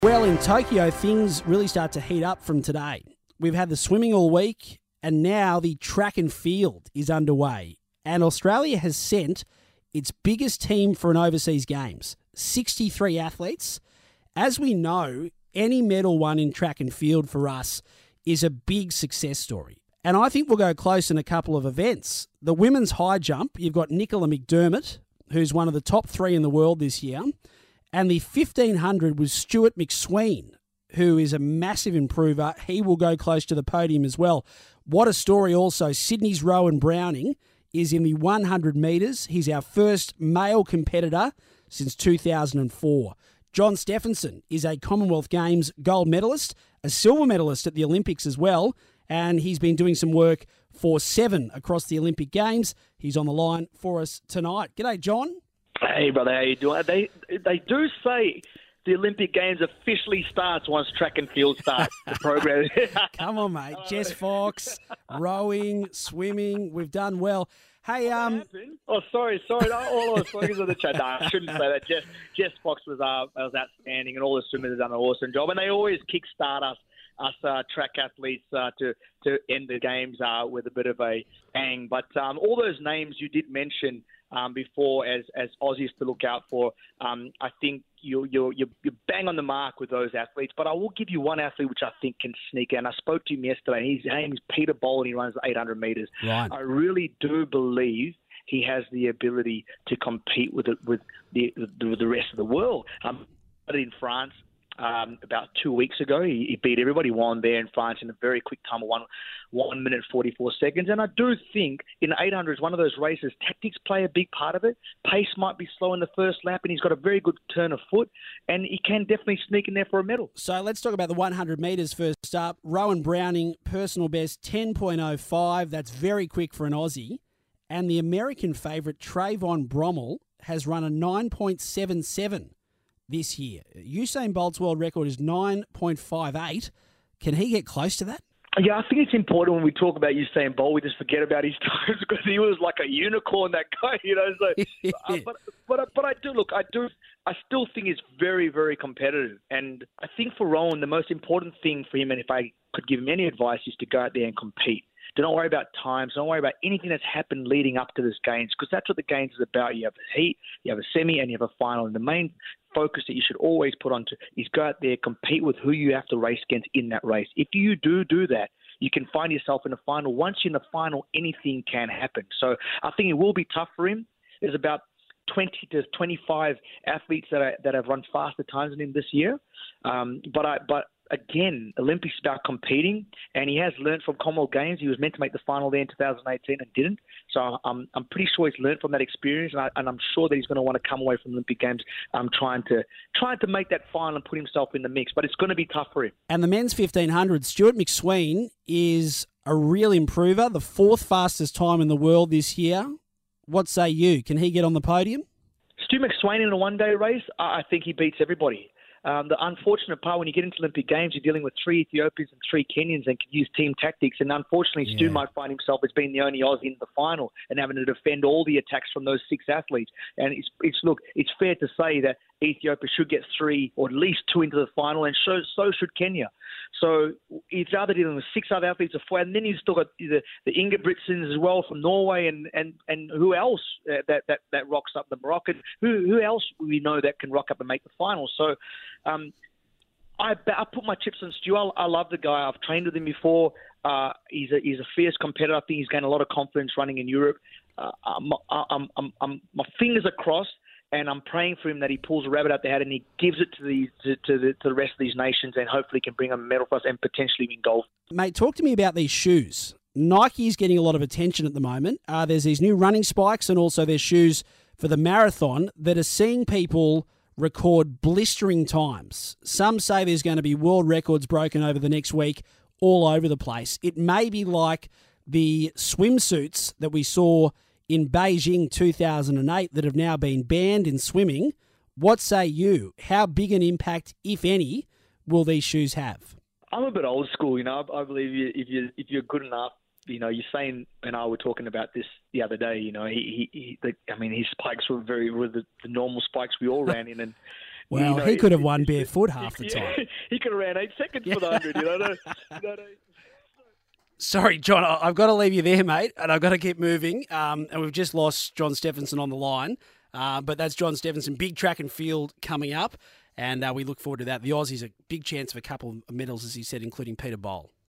Well, in Tokyo, things really start to heat up from today. We've had the swimming all week, and now the track and field is underway. And Australia has sent its biggest team for an overseas games, 63 athletes. As we know, any medal won in track and field for us is a big success story. And I think we'll go close in a couple of events. The women's high jump, you've got Nicola McDermott, who's one of the top 3 in the world this year. And the 1500 was Stuart McSween, who is a massive improver. He will go close to the podium as well. What a story also. Sydney's Rowan Browning is in the 100 metres. He's our first male competitor since 2004. John Stephenson is a Commonwealth Games gold medalist, a silver medalist at the Olympics as well, and he's been doing some work for 7 across the Olympic Games. He's on the line for us tonight. G'day, John. Hey, brother, how you doing? They do say the Olympic Games officially starts once track and field starts, the program. Come on, mate. Jess Fox, rowing, swimming, we've done well. Hey, sorry. All I was talking to the chat. No, I shouldn't say that. Jess Fox was outstanding, and all the swimmers have done an awesome job. And they always kickstart us track athletes to end the games with a bit of a bang. But all those names you did mention before as Aussies to look out for, I think you're bang on the mark with those athletes. But I will give you one athlete which I think can sneak in. I spoke to him yesterday. His name is Peter Boll, and he runs the 800 metres. Right. I really do believe he has the ability to compete with the rest of the world. In France. About 2 weeks ago, he beat everybody. He won there in France in a very quick time of 1 minute 44 seconds. And I do think in 800s, one of those races, tactics play a big part of it. Pace might be slow in the first lap, and he's got a very good turn of foot, and he can definitely sneak in there for a medal. So let's talk about the 100 metres first up. Rowan Browning, personal best 10.05. That's very quick for an Aussie. And the American favourite, Trayvon Brommel, has run a 9.77 this year. Usain Bolt's world record is 9.58. Can he get close to that? Yeah, I think it's important when we talk about Usain Bolt, we just forget about his times because he was like a unicorn, that guy, you know. So, but I still think it's very, very competitive. And I think for Rowan, the most important thing for him, and if I could give him any advice, is to go out there and compete. Don't worry about times. Don't worry about anything that's happened leading up to this games, because that's what the games is about. You have a heat, you have a semi, and you have a final. And the main focus that you should always put on to is go out there, compete with who you have to race against in that race. If you do that, you can find yourself in the final. Once you're in the final, anything can happen. So I think it will be tough for him. There's about 20 to 25 athletes that have run faster times than him this year. But again, Olympics is about competing, and he has learned from Commonwealth Games. He was meant to make the final there in 2018 and didn't. So I'm pretty sure he's learned from that experience, and I'm sure that he's going to want to come away from the Olympic Games trying to make that final and put himself in the mix. But it's going to be tough for him. And the men's 1500, Stuart McSween is a real improver, the 4th fastest time in the world this year. What say you? Can he get on the podium? Stu McSween in a one-day race, I think he beats everybody. The unfortunate part, when you get into Olympic Games, you're dealing with 3 Ethiopians and 3 Kenyans and can use team tactics. And unfortunately, Stu might find himself as being the only Aussie in the final and having to defend all the attacks from those 6 athletes. And it's fair to say that Ethiopia should get 3 or at least 2 into the final, and so should Kenya. So it's either dealing with 6 other athletes or 4, and then you've still got the Ingebrigtsens as well from Norway, and who else that rocks up, the Moroccan. Who else we know that can rock up and make the final? So I put my chips on Stu. I love the guy. I've trained with him before. He's a fierce competitor. I think he's gained a lot of confidence running in Europe. My fingers are crossed, and I'm praying for him that he pulls a rabbit out the hat and he gives it to the rest of these nations, and hopefully can bring a medal for us and potentially win gold. Mate, talk to me about these shoes. Nike is getting a lot of attention at the moment. There's these new running spikes, and also their shoes for the marathon that are seeing people record blistering times. Some say there's going to be world records broken over the next week all over the place. It may be like the swimsuits that we saw in Beijing 2008 that have now been banned in swimming. What say you? How big an impact, if any, will these shoes have? I'm a bit old school, you know. I believe if you're good enough, you know, Usain and I were talking about this the other day. You know, his spikes were the normal spikes we all ran in, Well, he could have won barefoot half the time. He could have ran 8 seconds for the 100. Sorry, John, I've got to leave you there, mate, and I've got to keep moving. And we've just lost John Stephenson on the line. But that's John Stephenson, big track and field coming up, and we look forward to that. The Aussies a big chance of a couple of medals, as he said, including Peter Bowl.